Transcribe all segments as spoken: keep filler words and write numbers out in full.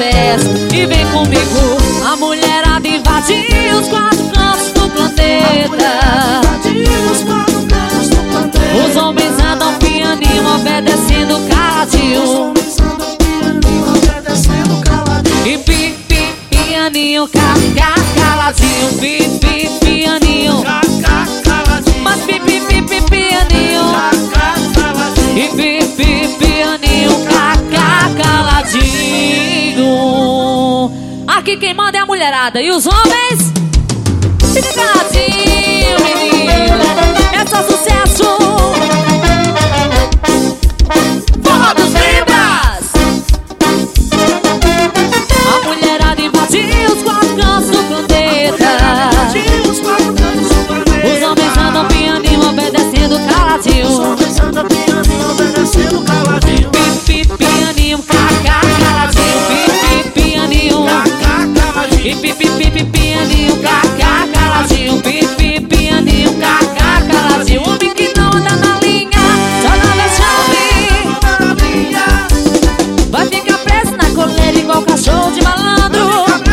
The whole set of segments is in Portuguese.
sucesso. E vem comigo, a mulherada invadiu os quatro cantos do planeta. Os homens andam pianinho, obedecendo caladinho. E pi, pi, pianinho, ca, ca, caladinho. Pi, pi, pianinho, mas pi, pi, pi, pi, pianinho. E pi, pi, pianinho, ca, ca, caladinho. Aqui quem manda é a mulherada. E os homens? Fica caladinho, menino. É só sucesso. Forró dos Libras. A mulherada invadiu os quatro cantos do planeta. Os homens andam pianinho, obedecendo caladinho. Pi, pi, pianinho, ca, ca, caladinho. Pi, pi, pianinho. E pi, pi, pi, pi, pianinho, ca, ca, caladinho. Pi, pi, pianinho, ca, ca, caladinho. Homem que não anda na linha, só na vexame. Vai ficar preso na coleira igual cachorro de malandro.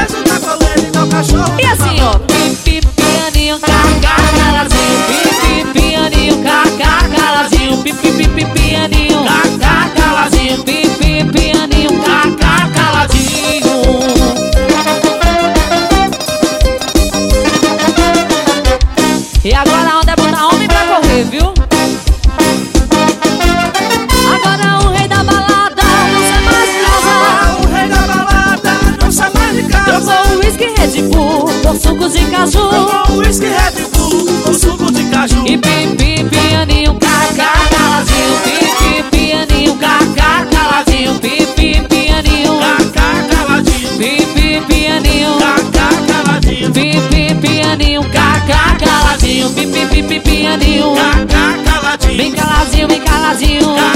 E assim, ó. Pi, pi, pianinho, ca, ca, caladinho. Pi, pi, pianinho, ca, ca, caladinho. Pi, pi, pi, pi, pianinho, ca, ca, caladinho. Pi, pi, pianinho, ca, ca, caladinho. E agora a onda é botar homem pra correr, viu? Agora o rei da balada não sai mais de casa. O rei da balada não sai mais de casa. Trocou o whisky Red Bull por suco de caju. Trocou o whisky Red Bull por suco de caju. E pi, pi, pianinho, ca, ca, caladinho. Pi, pi, pianinho, ca, ca, caladinho. Pi, pi, pianinho, Ca, ca, caladinho. pi, pi, pianinho. Ca, ca, caladinho. Pi, pi, pianinho, ca, ca, caladinho. Pi, pi, pi, pi, pianinho. Ca, ca, caladinho. Bem caladinho, bem caladinho. Ca,